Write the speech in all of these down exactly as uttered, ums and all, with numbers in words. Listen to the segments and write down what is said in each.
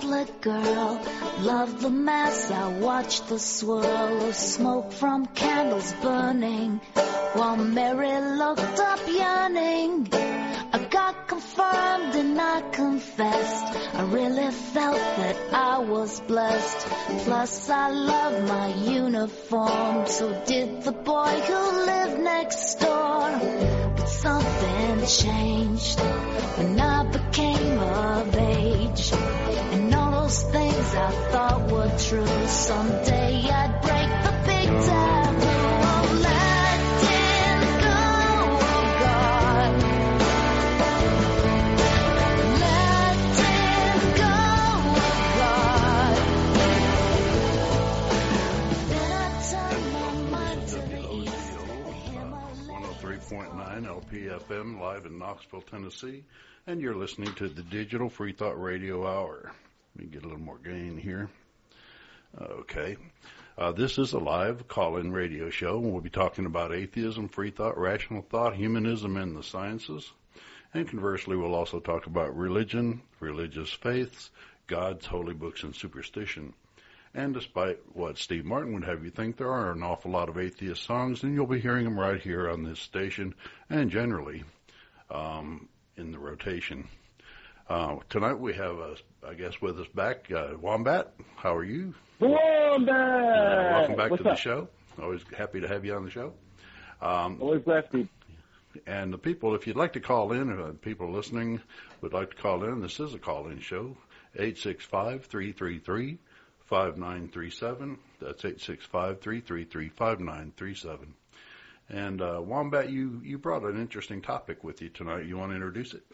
Catholic girl, love the mass, I watch the swirl of smoke from candles burning, while Mary looked up yearning. I got confirmed and I confessed, I really felt that I was blessed. Plus I love my uniform, so did the boy who lived next door. But something changed when I became of age, and all those things I thought were true, someday I'd break the big taboo. Oh, let it go, oh God. Let it go, oh God. Then I turned my mind to the east. one oh three point nine L P F M, live in Knoxville, Tennessee, and you're listening to the Digital Free Thought Radio Hour. Let me get a little more gain here. Okay. Uh, this is a live call-in radio show, and we'll be talking about atheism, free thought, rational thought, humanism, and the sciences. And conversely, we'll also talk about religion, religious faiths, gods, holy books, and superstition. And despite what Steve Martin would have you think, there are an awful lot of atheist songs, and you'll be hearing them right here on this station and generally um, in the rotation. Uh, tonight we have, uh, I guess, with us back, uh, Wombat. How are you? Wombat! Uh, welcome back What's to the up? show. Always happy to have you on the show. Um, Always glad to. and the people, if you'd like to call in, uh, people listening would like to call in, this is a call-in show, eight six five, three three three, five nine three seven. That's eight six five, three three three, five nine three seven. And uh, Wombat, you, you brought an interesting topic with you tonight. You want to introduce it?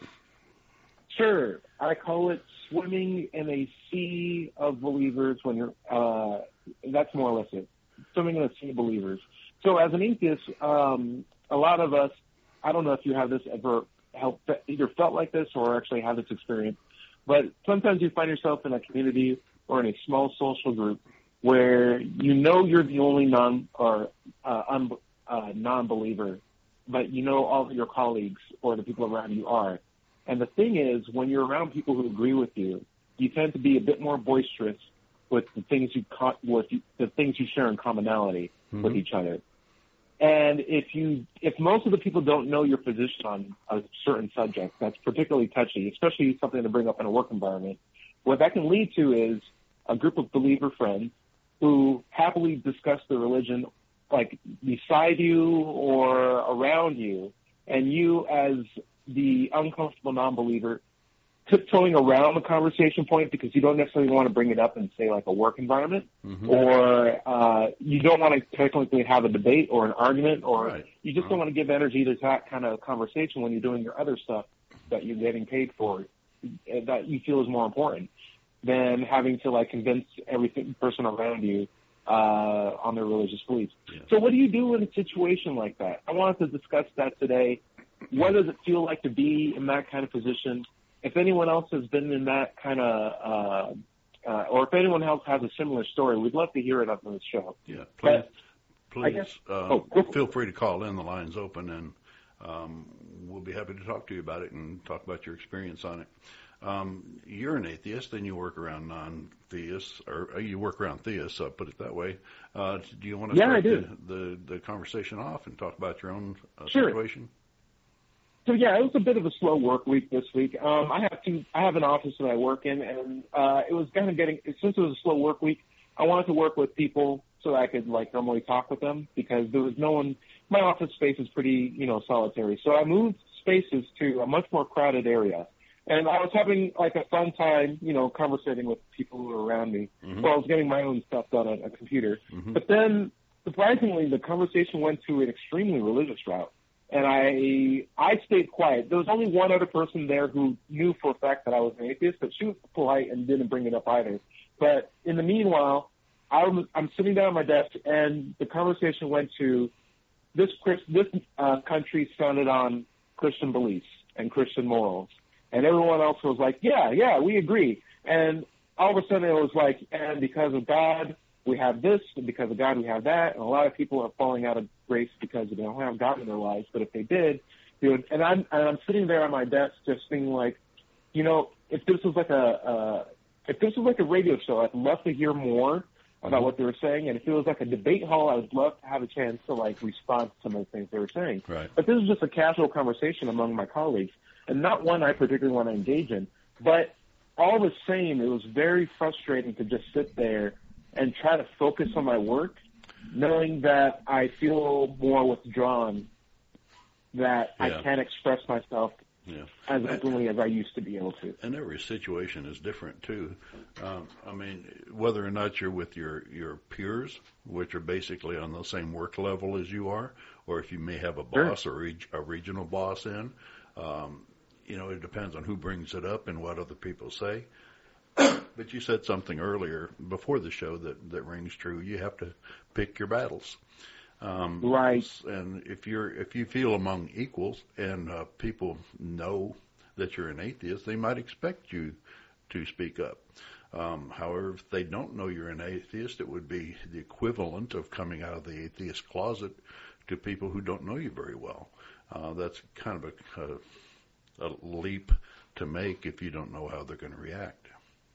Sure. I call it swimming in a sea of believers when you're, uh, that's more or less it. Swimming in a sea of believers. So as an atheist, um, a lot of us, I don't know if you have this ever helped, either felt like this or actually had this experience, but sometimes you find yourself in a community or in a small social group where you know you're the only non or uh, un, uh, non-believer, but you know all of your colleagues or the people around you are. And the thing is, when you're around people who agree with you, you tend to be a bit more boisterous with the things you co- with the things you share in commonality mm-hmm. with each other. And if you, if most of the people don't know your position on a certain subject that's particularly touchy, especially something to bring up in a work environment, what that can lead to is a group of believer friends who happily discuss the religion like beside you or around you, and you as the uncomfortable non-believer tiptoeing around the conversation point because you don't necessarily want to bring it up in, say, like a work environment, mm-hmm. or uh, you don't want to technically have a debate or an argument, or right. you just right. don't want to give energy to that kind of conversation when you're doing your other stuff that you're getting paid for that you feel is more important than having to, like, convince every person around you uh, on their religious beliefs. Yeah. So what do you do in a situation like that? I wanted to discuss that today. What does it feel like to be in that kind of position? If anyone else has been in that kind of, uh, uh, or if anyone else has a similar story, we'd love to hear it on this show. Yeah, please, but, please guess, uh, oh, feel free to call in. The line's open, and um, we'll be happy to talk to you about it and talk about your experience on it. Um, you're an atheist, and you work around non-theists, or you work around theists, I'll put it that way. Uh, do you want to yeah, start I do. The, the, the conversation off and talk about your own uh, sure. situation? So yeah, it was a bit of a slow work week this week. Um, I have two, I have an office that I work in, and uh, it was kind of getting, since it was a slow work week, I wanted to work with people so that I could like normally talk with them because there was no one. My office space is pretty, you know, solitary. So I moved spaces to a much more crowded area, and I was having like a fun time, you know, conversating with people who were around me. Mm-hmm. Well, I was getting my own stuff done on a computer, mm-hmm. but then surprisingly, the conversation went to an extremely religious route. And I I stayed quiet. There was only one other person there who knew for a fact that I was an atheist, but she was polite and didn't bring it up either. But in the meanwhile, I was, I'm sitting down at my desk, and the conversation went to this this uh, country founded on Christian beliefs and Christian morals. And everyone else was like, yeah, yeah, we agree. And all of a sudden it was like, and because of God, we have this, and because of God, we have that. And a lot of people are falling out of grace because they don't have God in their lives. But if they did, they would, and I'm, and I'm sitting there at my desk just thinking like, you know, if this was like a, if this was like a radio show, I'd love to hear more about what they were saying. And if it was like a debate hall, I would love to have a chance to like respond to some of the things they were saying. Right. But this is just a casual conversation among my colleagues, and not one I particularly want to engage in. But all the same, it was very frustrating to just sit there and try to focus on my work, knowing that I feel more withdrawn, that Yeah. I can't express myself Yeah. as openly as I used to be able to. And every situation is different too. Um, I mean, whether or not you're with your, your peers, which are basically on the same work level as you are, or if you may have a boss Sure. or reg- a regional boss in, um, you know, it depends on who brings it up and what other people say. But you said something earlier before the show that, that rings true. You have to pick your battles. Um, Right. And if you're if you feel among equals and uh, people know that you're an atheist, they might expect you to speak up. Um, however, if they don't know you're an atheist, it would be the equivalent of coming out of the atheist closet to people who don't know you very well. Uh, that's kind of a, a, a leap to make if you don't know how they're going to react.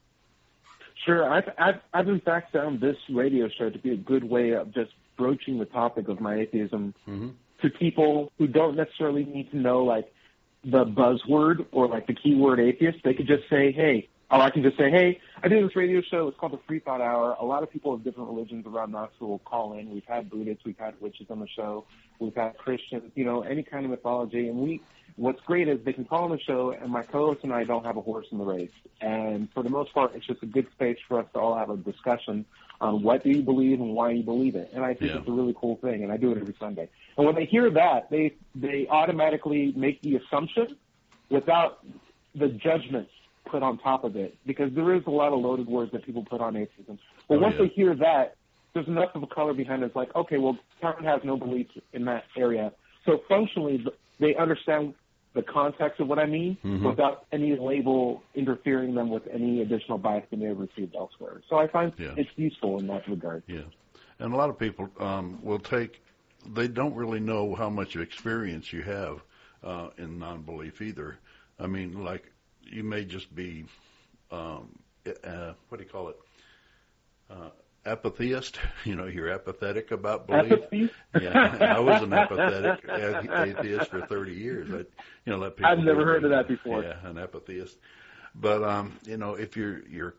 Sure. I've, I've, I've in fact found this radio show to be a good way of just broaching the topic of my atheism Mm-hmm. to people who don't necessarily need to know, like, the buzzword or, like, the keyword atheist. They could just say, hey, or I can just say, hey, I do this radio show. It's called the Free Thought Hour. A lot of people of different religions around Knoxville will call in. We've had Buddhists. We've had witches on the show. We've had Christians, you know, any kind of mythology. And we, what's great is they can call on the show, and my co-host and I don't have a horse in the race. And for the most part, it's just a good space for us to all have a discussion on what do you believe and why you believe it. And I think Yeah. it's a really cool thing, and I do it every Sunday. And when they hear that, they they automatically make the assumption without the judgment put on top of it, because there is a lot of loaded words that people put on atheism. But Oh, once yeah. they hear that, there's enough of a color behind it. It's like, okay, well, Karen has no beliefs in that area. So functionally, they understand the context of what I mean Mhm. without any label interfering them with any additional bias they may have received elsewhere. So I find Yeah. it's useful in that regard. Yeah. And a lot of people um, will take, they don't really know how much experience you have uh, in non-belief either. I mean, like, you may just be, um, uh, what do you call it, uh, apatheist. You know, you're apathetic about belief. Apathy? Yeah, I was an apathetic atheist for thirty years. I, you know, let people I've never do heard of it. that before. Yeah, an apatheist. But um, you know, if you're you're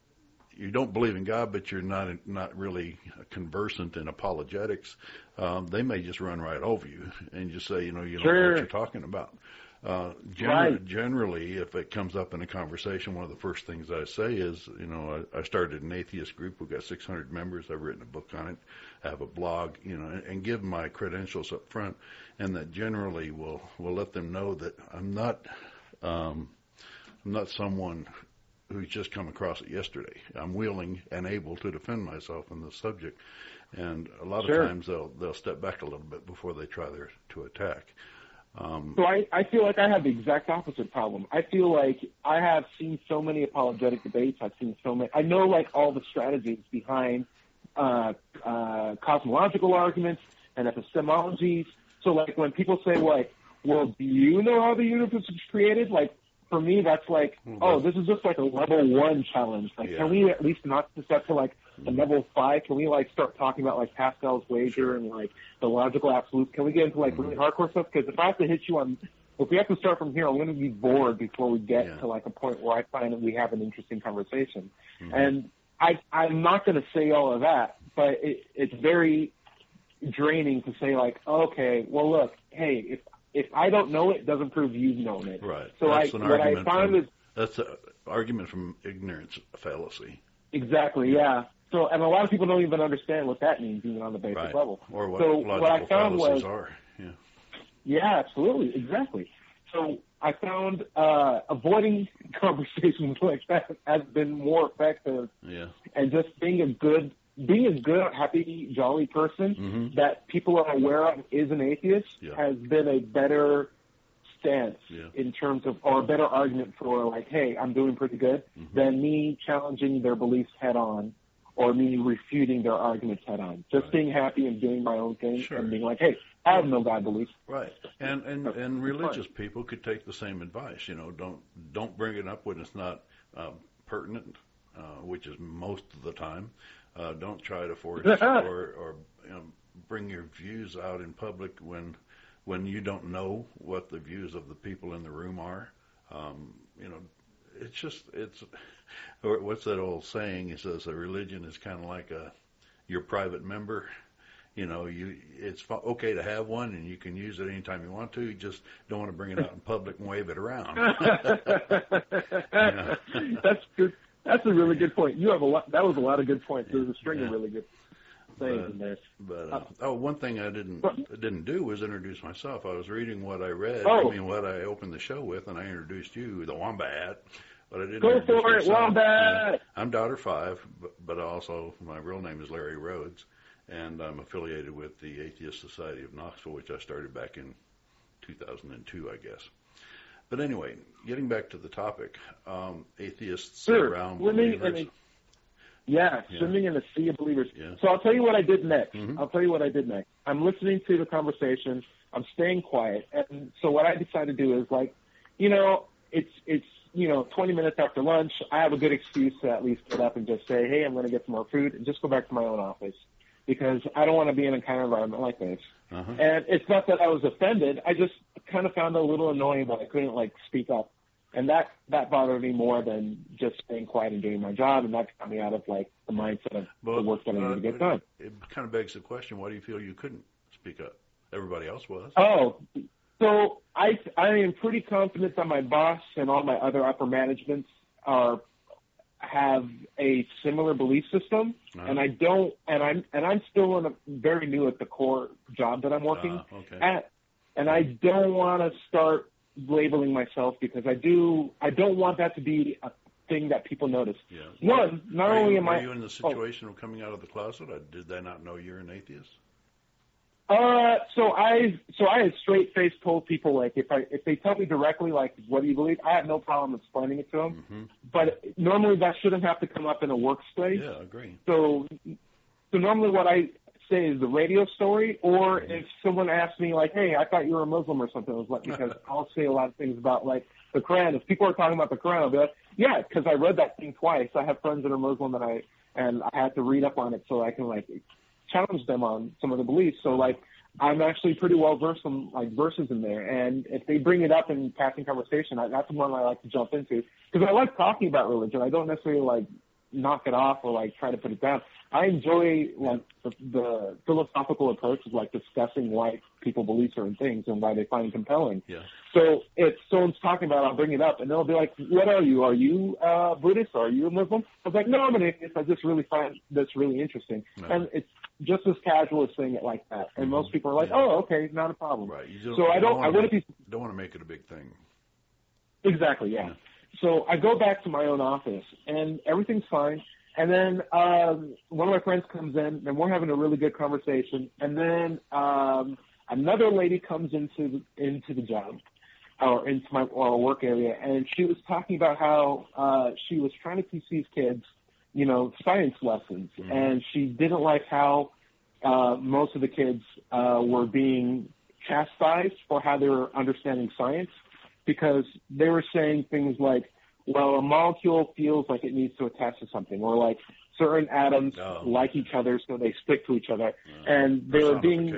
you don't believe in God, but you're not not really conversant in apologetics, um, they may just run right over you and just say, you know, you don't know Sure. what you're talking about. Uh, gener- Right. Generally, if it comes up in a conversation, one of the first things I say is, you know, I, I started an atheist group. We've got six hundred members. I've written a book on it. I have a blog, you know, and, and give my credentials up front, and that generally will will let them know that I'm not um, I'm not someone who's just come across it yesterday. I'm willing and able to defend myself on this subject, and a lot Sure. of times they'll they'll step back a little bit before they try their, to attack. Um, So I, I feel like I have the exact opposite problem. I feel like I have seen so many apologetic debates. I've seen so many. I know like all the strategies behind uh, uh, cosmological arguments and epistemologies. So like when people say like, well, do you know how the universe was created? Like for me, that's like, oh, this is just like a level one challenge. Like, Yeah. can we at least knock this up to like a level five? Can we like start talking about like Pascal's wager and like the logical absolutes? Can we get into like really hardcore stuff? Because if I have to hit you on, if we have to start from here, I'm going to be bored before we get Yeah. to like a point where I find that we have an interesting conversation. Mhm. And I, I'm not going to say all of that, but it, it's very draining to say like, okay, well look, hey, if if I don't know it, doesn't prove you've known it. Right. So That's I, an what I argument found from, is that's an argument from ignorance fallacy. exactly, yeah. So, and a lot of people don't even understand what that means, even on the basic Right. level. Or what so logical what I found fallacies was, are. Yeah. yeah, absolutely, exactly. So I found uh, avoiding conversations like that has been more effective, Yeah. and just being a good, being a good, happy, jolly person Mhm. that people are aware of is an atheist Yeah. has been a better stance Yeah. in terms of, or a better argument for like, hey, I'm doing pretty good, Mhm. than me challenging their beliefs head on or me refuting their arguments head on. Just Right. being happy and doing my own thing Sure. and being like, hey, I have no God beliefs. Right. And and That's and fine. religious people could take the same advice. You know, don't don't bring it up when it's not um, pertinent uh, which is most of the time. Uh, don't try to force or, or you know, bring your views out in public when when you don't know what the views of the people in the room are. Um, you know, it's just it's. Or what's that old saying? It says a religion is kind of like a your private member. You know, you it's okay to have one, and you can use it anytime you want to. You just don't want to bring it out in public and wave it around. Yeah. That's good. That's a really good point. You have a lot. That was a lot of good points. There's a string yeah. of really good things but, in there. But uh, oh, one thing I didn't didn't do was introduce myself. I was reading what I read. Oh. I mean, what I opened the show with, and I introduced you, the Wombat. But I didn't Go for it, Wombat! Uh, I'm Daughter Five, but, but also my real name is Larry Rhodes, and I'm affiliated with the Atheist Society of Knoxville, which I started back in two thousand two, I guess. But anyway, getting back to the topic, um, atheists sure. around swimming believers. In a, yeah, yeah, swimming in a sea of believers. Yeah. So I'll tell you what I did next. Mm-hmm. I'll tell you what I did next. I'm listening to the conversation. I'm staying quiet. And so what I decided to do is, like, you know, it's it's, you know, twenty minutes after lunch, I have a good excuse to at least get up and just say, hey, I'm going to get some more food, and just go back to my own office because I don't want to be in a kind of environment like this. Uh-huh. And it's not that I was offended. I just kind of found it a little annoying that I couldn't, like, speak up. And that, that bothered me more than just staying quiet and doing my job, and that got me out of, like, the mindset of but, the work that I need uh, to get done. It kind of begs the question, why do you feel you couldn't speak up? Everybody else was. Oh, so I I am pretty confident that my boss and all my other upper managements are have a similar belief system, uh-huh. and I don't, and I'm and I'm still in a, very new at the core job that I'm working uh, okay. at, and I don't want to start labeling myself because I do I don't want that to be a thing that people notice. Yeah. One, not are only you, am are I you in the situation oh, of coming out of the closet? Did they not know you're an atheist? Uh, so I, so I had straight face told people, like, if I, if they tell me directly, like, what do you believe? I have no problem explaining it to them. Mm-hmm. But normally that shouldn't have to come up in a workspace. Yeah, I agree. So, so normally what I say is the radio story, or mm-hmm. if someone asks me, like, hey, I thought you were a Muslim or something, it was like, because I'll say a lot of things about, like, the Quran. If people are talking about the Quran, I'll be like, yeah, because I read that thing twice. I have friends that are Muslim, and I, and I had to read up on it so I can, like, challenge them on some of the beliefs. So, like, I'm actually pretty well versed in, like, verses in there, and if they bring it up in passing conversation, I, that's the one I like to jump into because I like talking about religion. I don't necessarily like knock it off or like try to put it down. I enjoy like the, the philosophical approach of like discussing why people believe certain things and why they find it compelling. Yeah. So if someone's talking about it, I'll bring it up, and they'll be like, "What are you? Are you uh, Buddhist? Are you a Muslim?" I was like, "No, I'm an atheist. I just really find this really interesting," no. and it's just as casual as saying it like that. And mm-hmm. most people are like, yeah. "Oh, okay, not a problem." Right. You don't, so I don't. don't I wouldn't make, be. Don't want to make it a big thing. Exactly. Yeah. yeah. So I go back to my own office, and everything's fine. And then um, one of my friends comes in, and we're having a really good conversation. And then um, another lady comes into into the job, or into my or work area, and she was talking about how uh, she was trying to teach these kids, you know, science lessons, mm-hmm. and she didn't like how uh, most of the kids uh, were being chastised for how they were understanding science, because they were saying things like, well, a molecule feels like it needs to attach to something, or like certain atoms oh. like each other, so they stick to each other, uh, and they were being,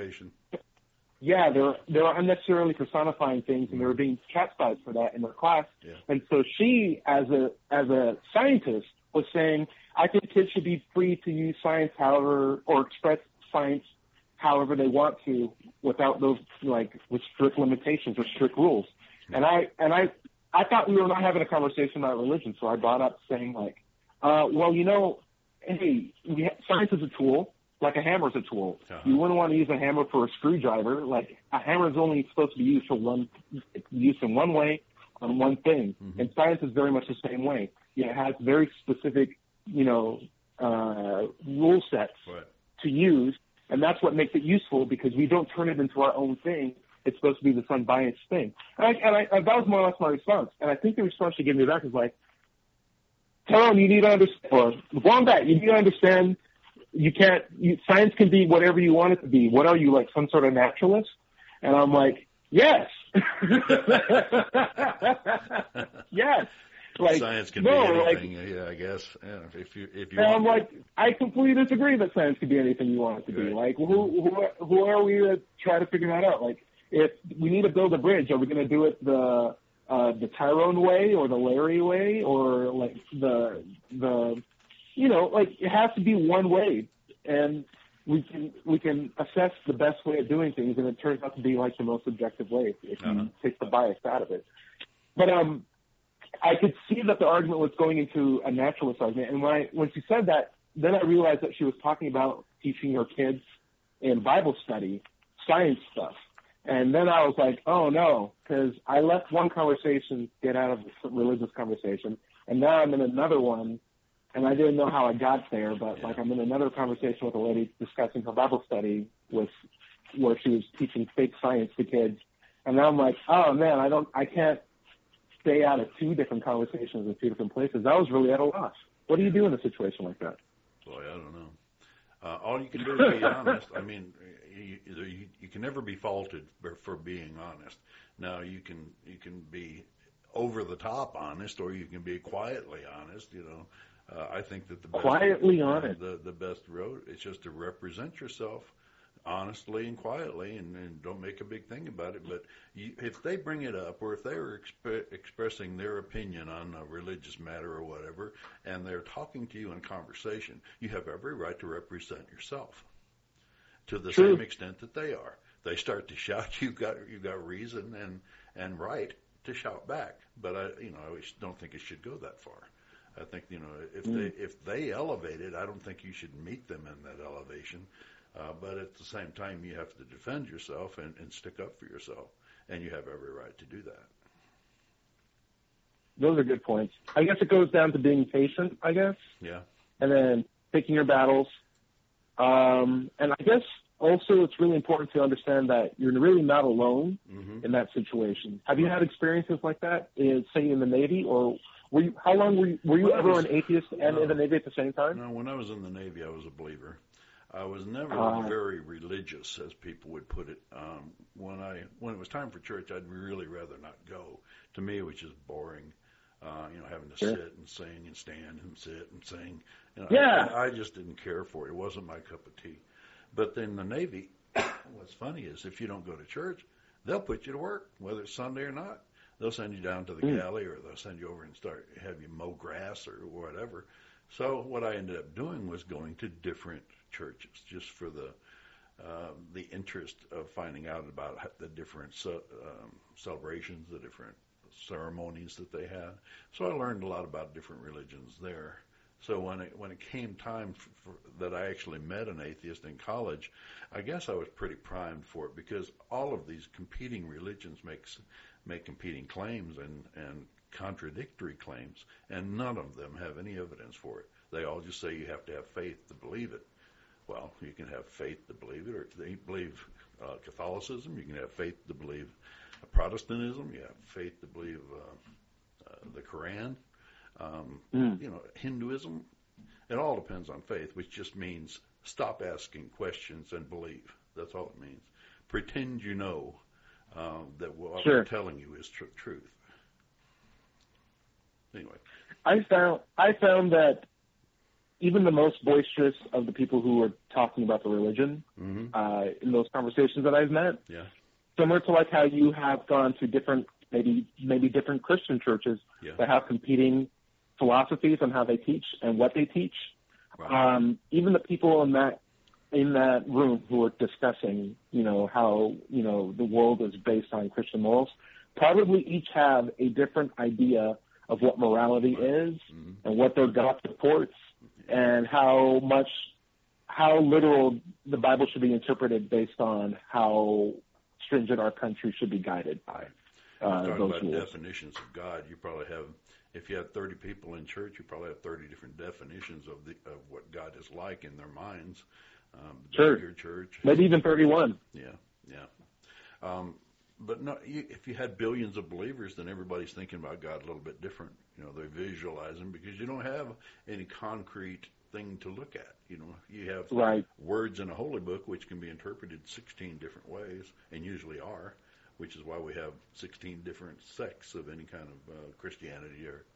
yeah, they're they're unnecessarily personifying things, and they were being chastised for that in their class. Yeah. And so she, as a as a scientist, was saying, I think kids should be free to use science however, or express science however they want to, without those like with strict limitations or strict rules. Yeah. And I and I. I thought we were not having a conversation about religion, so I brought up saying, like, uh, well, you know, hey, we ha- science is a tool, like a hammer is a tool. Uh-huh. You wouldn't want to use a hammer for a screwdriver. Like, a hammer is only supposed to be used for one, used in one way on one thing. Mm-hmm. And science is very much the same way. You know, it has very specific, you know, uh, rule sets right. to use, and that's what makes it useful, because we don't turn it into our own thing. It's supposed to be this unbiased thing. And, I, and, I, and that was more or less my response. And I think the response she gave me back was like, Tom, you need to understand, or Wombat, you need to understand, you can't, you, science can be whatever you want it to be. What are you, like some sort of naturalist? And I'm like, yes. Yes. Like, science can no, be like, anything. Yeah, I guess. Yeah, if you if you. And want I'm like, I completely disagree that science can be anything you want it to be. Right. Like, who who who are we to try to figure that out? Like, if we need to build a bridge, are we going to do it the uh, the Tyrone way or the Larry way or like the the you know like it has to be one way, and we can we can assess the best way of doing things, and it turns out to be like the most objective way if you Uh-huh. take the bias out of it. But um. I could see that the argument was going into a naturalist argument, and when I when she said that, then I realized that she was talking about teaching her kids in Bible study science stuff, and then I was like, oh no, because I let one conversation get out of the religious conversation, and now I'm in another one, and I didn't know how I got there, but Yeah. like I'm in another conversation with a lady discussing her Bible study with where she was teaching fake science to kids, and now I'm like, oh man, I don't, I can't stay out of two different conversations in two different places. I was really at a loss. What do you do in a situation like that? Boy, I don't know. Uh, all you can do is be honest. I mean, you, you, you can never be faulted for, for being honest. Now, you can you can be over the top honest, or you can be quietly honest. You know, uh, I think that the best, Quietly uh, honest. the the best road is just to represent yourself honestly and quietly, and, and don't make a big thing about it. But you, if they bring it up, or if they were exp- expressing their opinion on a religious matter or whatever, and they're talking to you in conversation, you have every right to represent yourself to the True. same extent that they are. They start to shout, you've got you've got reason and and right to shout back. But I, you know, I don't think it should go that far. I think, you know, if Mm. they if they elevate it, I don't think you should meet them in that elevation. Uh, but at the same time, you have to defend yourself and, and stick up for yourself, and you have every right to do that. Those are good points. I guess it goes down to being patient, I guess, Yeah. and then picking your battles. Um, and I guess also it's really important to understand that you're really not alone Mm-hmm. in that situation. Have you had experiences like that, in, say, in the Navy, or were you, how long were you, were you Well, I ever was- an atheist and no. in the Navy at the same time? No, when I was in the Navy, I was a believer. I was never Uh, very religious, as people would put it. Um, when I when it was time for church, I'd really rather not go. To me, it was just boring. Uh, you know, having to Sure. sit and sing and stand and sit and sing. You know, Yeah. I, I just didn't care for it. It wasn't my cup of tea. But then the Navy, what's funny is if you don't go to church, they'll put you to work, whether it's Sunday or not. They'll send you down to the Mm. galley, or they'll send you over and start have you mow grass or whatever. So what I ended up doing was going to different churches just for the uh, the interest of finding out about the different ce- um, celebrations, the different ceremonies that they had. So I learned a lot about different religions there. So when it when it came time for, for, that I actually met an atheist in college, I guess I was pretty primed for it, because all of these competing religions makes make competing claims and and contradictory claims, and none of them have any evidence for it. They all just say you have to have faith to believe it. Well, you can have faith to believe it, or if they believe uh, Catholicism, you can have faith to believe Protestantism, you have faith to believe uh, uh, the Quran, um, Mm. you know, Hinduism. It all depends on faith, which just means stop asking questions and believe. That's all it means. Pretend you know um, that what Sure. I'm telling you is tr- truth. Anyway. I found I found that even the most boisterous of the people who were talking about the religion Mm-hmm. uh, in those conversations that I've met, Yeah. similar to like how you have gone to different maybe maybe different Christian churches Yeah. that have competing philosophies on how they teach and what they teach. Right. Um, even the people in that in that room who were discussing, you know, how you know the world is based on Christian morals, probably each have a different idea of what morality is Mm-hmm. and what their God supports, and how much how literal the Bible should be interpreted based on how stringent our country should be guided by uh, Talking those about rules. definitions of God, you probably have, if you have thirty people in church, you probably have thirty different definitions of the of what God is like in their minds. Um, Sure. Your church, Maybe even thirty-one. yeah, yeah. Um, but no, you, if you had billions of believers, then everybody's thinking about God a little bit different. You know, they visualize Him because you don't have any concrete thing to look at. You know, you have Right. words in a holy book which can be interpreted sixteen different ways, and usually are, which is why we have sixteen different sects of any kind of uh, Christianity or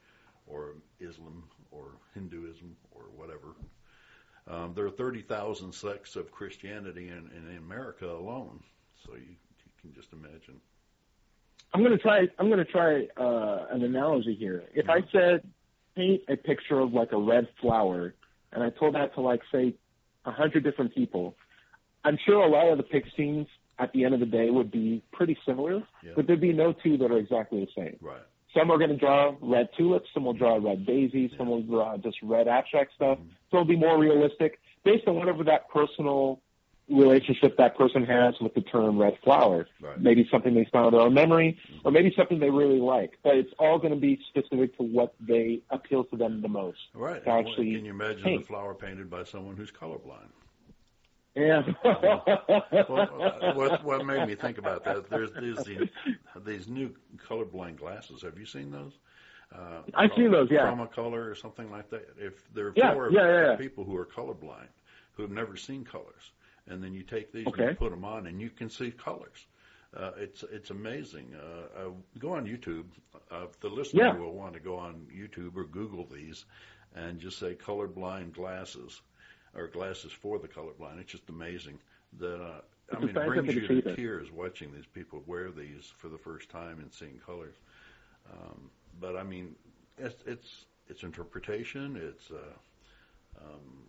or Islam or Hinduism or whatever. Um, there are thirty thousand sects of Christianity in, in America alone, so you, you can just imagine. I'm going to try. I'm going to try uh, an analogy here. If mm-hmm. I said paint a picture of like a red flower, and I told that to like say a hundred different people, I'm sure a lot of the pictures at the end of the day would be pretty similar, yeah. but there'd be no two that are exactly the same. Right. Some are going to draw red tulips, some will draw red daisies, yeah. some will draw just red abstract stuff. Mm-hmm. So it'll be more realistic based on whatever that personal relationship that person has with the term red flower. Right. Maybe something they found in their memory, mm-hmm. or maybe something they really like. But it's all going to be specific to what they appeal to them the most. Right. To actually Can you imagine paint. the flower painted by someone who's colorblind? Yeah. well, what, what made me think about that? There's, there's these, these new colorblind glasses. Have you seen those? Uh, I've seen those. Yeah. Chromacolor or something like that. If there are yeah, four yeah, yeah, yeah. people who are colorblind who have never seen colors, and then you take these okay. and you put them on, and you can see colors. Uh, it's it's amazing. Uh, uh, go on YouTube. Uh, the listener yeah. will want to go on YouTube or Google these, and just say colorblind glasses. Or glasses for the colorblind. It's just amazing that uh, I mean, it brings you to tears watching these people wear these for the first time and seeing colors. Um, but I mean, it's it's, it's interpretation. It's uh, um,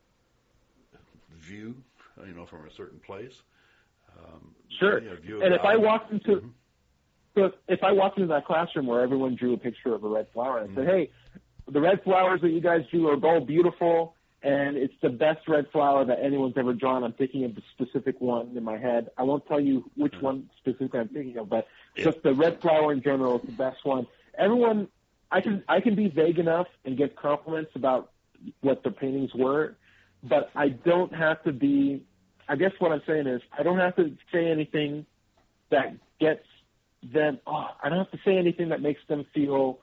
view, you know, from a certain place. Um, sure. You know, view and if I walked into mm-hmm. so if I walked into that classroom where everyone drew a picture of a red flower and mm-hmm. said, "Hey, the red flowers that you guys drew are all beautiful." And it's the best red flower that anyone's ever drawn. I'm thinking of the specific one in my head. I won't tell you which one specifically I'm thinking of, but yeah. just the red flower in general is the best one. Everyone, I can I can be vague enough and give compliments about what the paintings were, but I don't have to be. I guess what I'm saying is I don't have to say anything that gets them. Oh, I don't have to say anything that makes them feel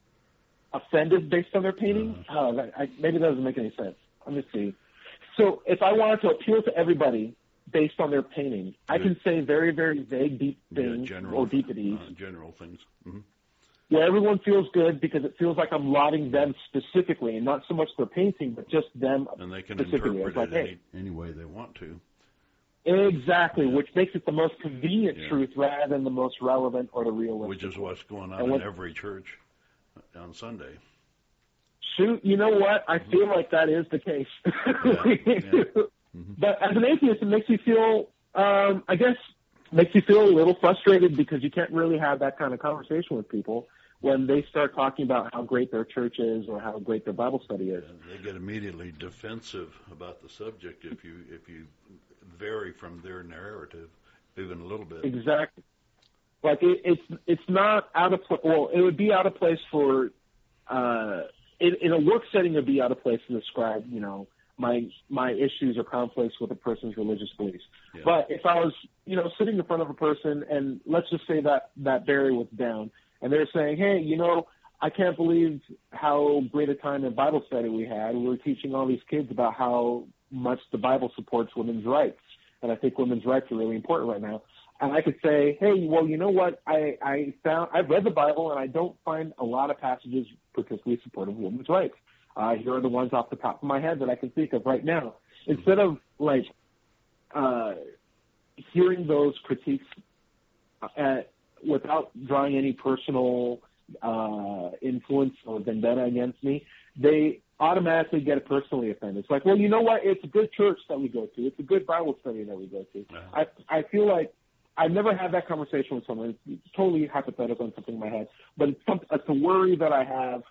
offended based on their painting. Uh, oh, that, I, maybe that doesn't make any sense. Let me see. So if I wanted to appeal to everybody based on their painting, I can say very, very vague, deep things yeah, general, or deepities. Uh, general things. Mm-hmm. Where everyone feels good because it feels like I'm lauding them specifically and not so much their painting, but just them and they can specifically. interpret like, it hey, any, any way they want to. Exactly, yeah. which makes it the most convenient yeah. truth rather than the most relevant or the realistic. Which is what's going on and in what, every church on Sunday. Shoot, you know what? I feel like that is the case. Yeah, yeah. Mm-hmm. But as an atheist, it makes you feel, um, I guess, makes you feel a little frustrated because you can't really have that kind of conversation with people when they start talking about how great their church is or how great their Bible study is. Yeah, they get immediately defensive about the subject if you if you vary from their narrative even a little bit. Exactly. Like it, it's it's not out of place. Well, it would be out of place for. Uh, In, in a work setting, it would be out of place to describe, you know, my my issues or conflicts with a person's religious beliefs. Yeah. But if I was, you know, sitting in front of a person, and let's just say that that barrier was down, and they're saying, hey, you know, I can't believe how great a time in Bible study we had. We were teaching all these kids about how much the Bible supports women's rights, and I think women's rights are really important right now. And I could say, hey, well, you know what? I, I found I've read the Bible, and I don't find a lot of passages particularly supportive of women's rights. Uh, here are the ones off the top of my head that I can think of right now. Instead of like uh, hearing those critiques at, without drawing any personal uh, influence or vendetta against me, they automatically get personally offended. It's like, well, you know what? It's a good church that we go to. It's a good Bible study that we go to. Uh-huh. I I feel like I've never had that conversation with someone. It's totally hypothetical and something in my head, but it's, some, it's a worry that I have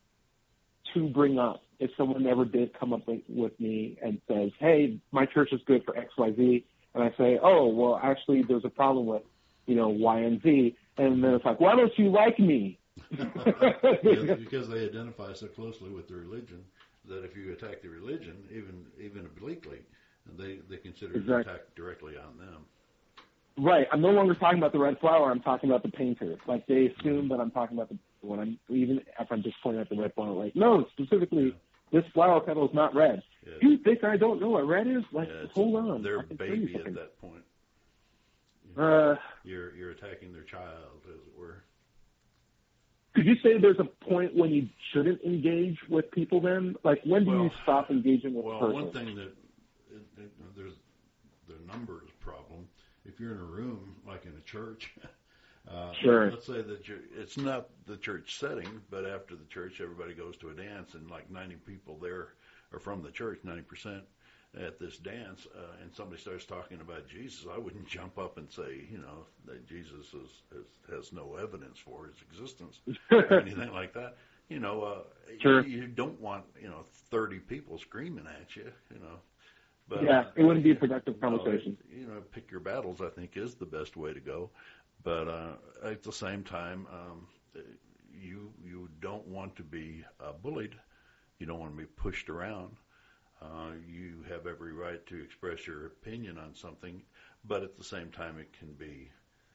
to bring up if someone ever did come up with me and says, hey, my church is good for X, Y, Z, and I say, oh, well, actually, there's a problem with, you know, Y and Z, and then it's like, why don't you like me? Yeah, because they identify so closely with the religion that if you attack the religion, even even obliquely, they, they consider it an attack directly on them. Right. I'm no longer talking about the red flower. I'm talking about the painter. Like, they assume that I'm talking about the when I'm even if I'm just pointing at the red flower. Like, no, specifically, yeah. this flower petal is not red. Yeah. You think I don't know what red is? Like, yeah, hold on. They're baby at that point. You know, uh, you're you're attacking their child, as it were. would you say there's a point when you shouldn't engage with people then? Like, when do well, you stop engaging with well, a person? Well, one thing that it, it, there's the numbers problem. If you're in a room, like in a church, uh, sure. let's say that you're, it's not the church setting, but after the church, everybody goes to a dance, and like ninety people there are from the church, ninety percent at this dance, uh, and somebody starts talking about Jesus, I wouldn't jump up and say, you know, that Jesus is, is, has no evidence for his existence or anything like that. You know, uh, sure. you, you don't want, you know, thirty people screaming at you, you know. But, yeah, it wouldn't be a productive no, conversation. You know, pick your battles, I think, is the best way to go. But uh, at the same time, um, you you don't want to be uh, bullied. You don't want to be pushed around. Uh, you have every right to express your opinion on something, but at the same time, it can be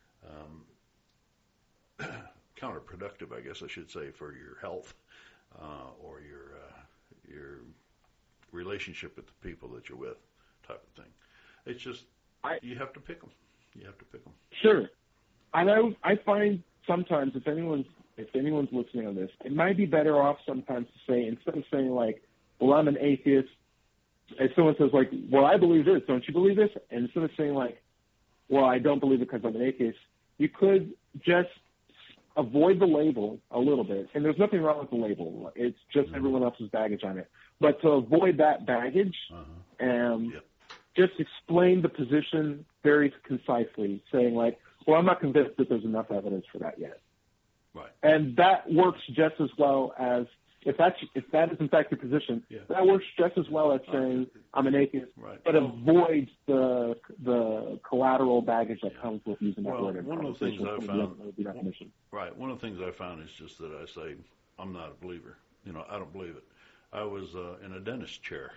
um, counterproductive, I guess I should say, for your health uh, or your uh, your relationship with the people that you're with, type of thing. It's just I, you have to pick them. You have to pick them. Sure, and I I find sometimes if anyone's if anyone's listening on this, it might be better off sometimes to say, instead of saying like, well, I'm an atheist. If someone says like, well, I believe this, don't you believe this? And instead of saying like, well, I don't believe it because I'm an atheist, you could just avoid the label a little bit. And there's nothing wrong with the label. It's just mm-hmm. everyone else's baggage on it. But to avoid that baggage, uh-huh. um, yep. just explain the position very concisely, saying like, well, I'm not convinced that there's enough evidence for that yet. Right. And that works just as well as, if that's if that is in fact your position, yeah. that works just as well as saying I'm an atheist, right. but avoids the the collateral baggage that yeah. comes with using that well, word. One of the things I found, one, right, one of the things I found is just that I say I'm not a believer. You know, I don't believe it. I was uh, in a dentist chair,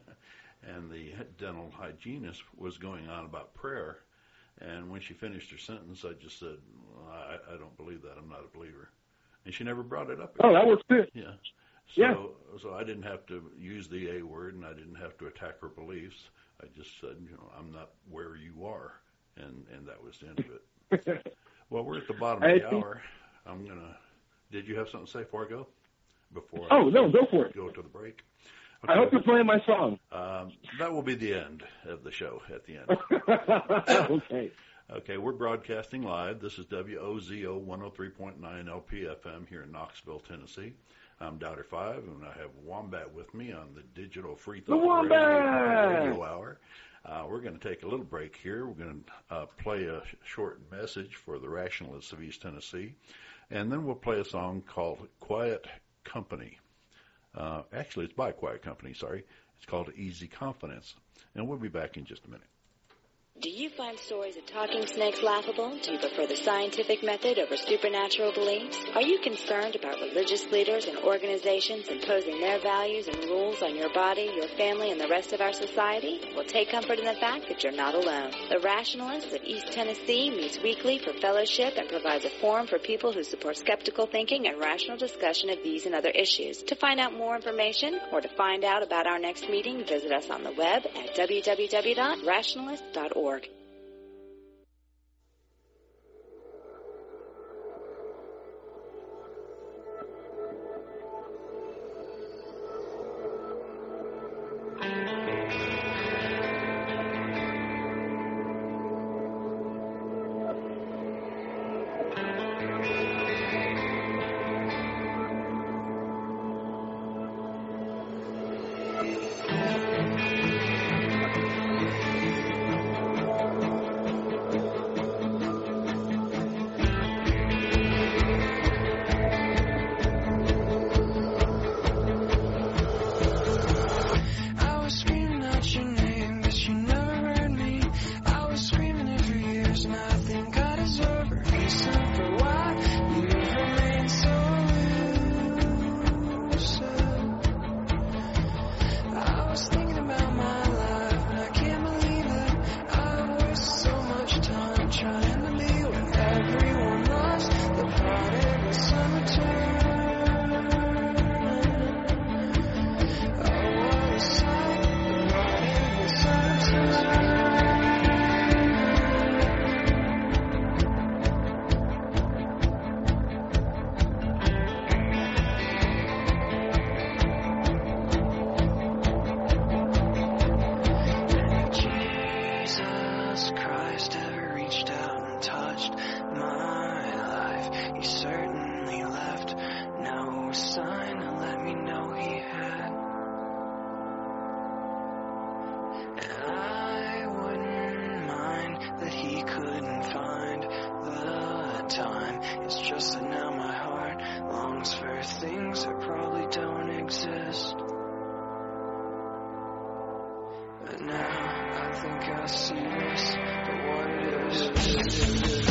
and the dental hygienist was going on about prayer, and when she finished her sentence, I just said, well, I, I don't believe that. I'm not a believer. And she never brought it up again. Oh, that works too. Yeah. So, yeah. so I didn't have to use the A word, and I didn't have to attack her beliefs. I just said, you know, I'm not where you are, and, and that was the end of it. Well, we're at the bottom of the I hour. I'm gonna. Did you have something to say before I go? Before oh I no, go for it. Go to the break. Okay. I hope you're playing my song. Um, that will be the end of the show. At the end. Okay. Okay, we're broadcasting live. This is W O Z O one oh three point nine L P F M here in Knoxville, Tennessee. I'm Doubter Five, and I have Wombat with me on the Digital Free Thought Radio, Radio Hour. Uh, we're going to take a little break here. We're going to uh, play a short message for the Rationalists of East Tennessee, and then we'll play a song called Quiet Company. Uh, actually, it's by Quiet Company, sorry. It's called Easy Confidence, and we'll be back in just a minute. Do you find stories of talking snakes laughable? Do you prefer the scientific method over supernatural beliefs? Are you concerned about religious leaders and organizations imposing their values and rules on your body, your family, and the rest of our society? Well, take comfort in the fact that you're not alone. The Rationalists of East Tennessee meets weekly for fellowship and provides a forum for people who support skeptical thinking and rational discussion of these and other issues. To find out more information or to find out about our next meeting, visit us on the web at w w w dot rationalist dot org. time. It's just that now my heart longs for things that probably don't exist. But now I think I see this for what it is.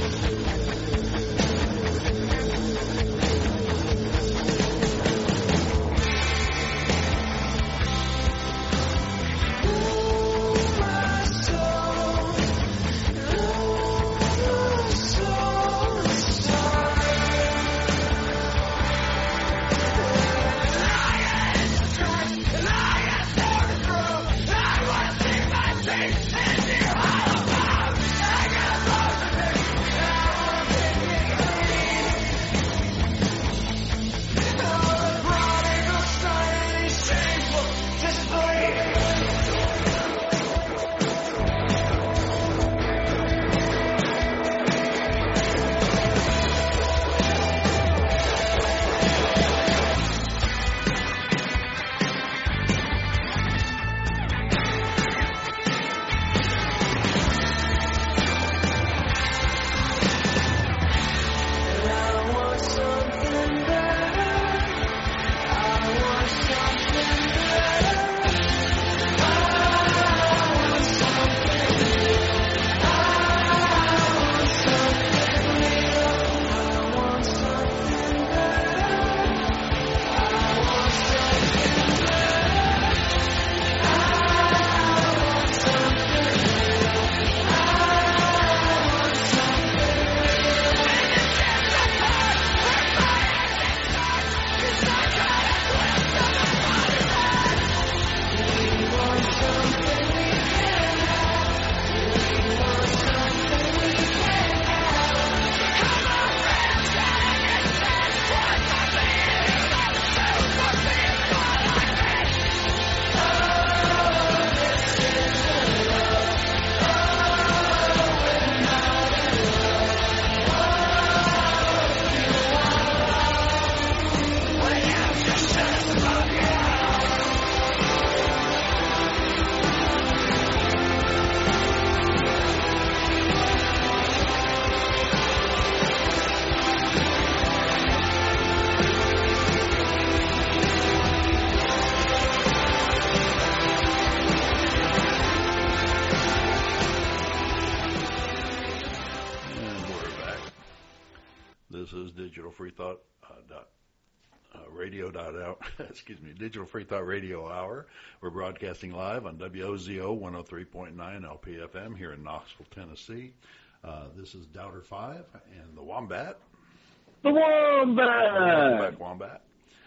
Digital Free Thought uh, dot, uh, radio dot out, excuse me, Digital Free Thought Radio Hour. We're broadcasting live on W O Z O one oh three point nine L P F M here in Knoxville, Tennessee. Uh, this is Doubter five and the Wombat. The Wombat! Welcome back, Wombat.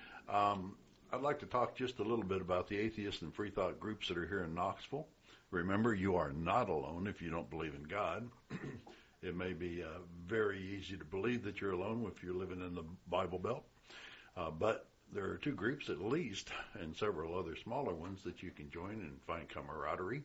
Um, I'd like to talk just a little bit about the atheist and free thought groups that are here in Knoxville. Remember, you are not alone if you don't believe in God. It may be uh, very easy to believe that you're alone if you're living in the Bible Belt. Uh, but there are two groups at least, and several other smaller ones that you can join and find camaraderie.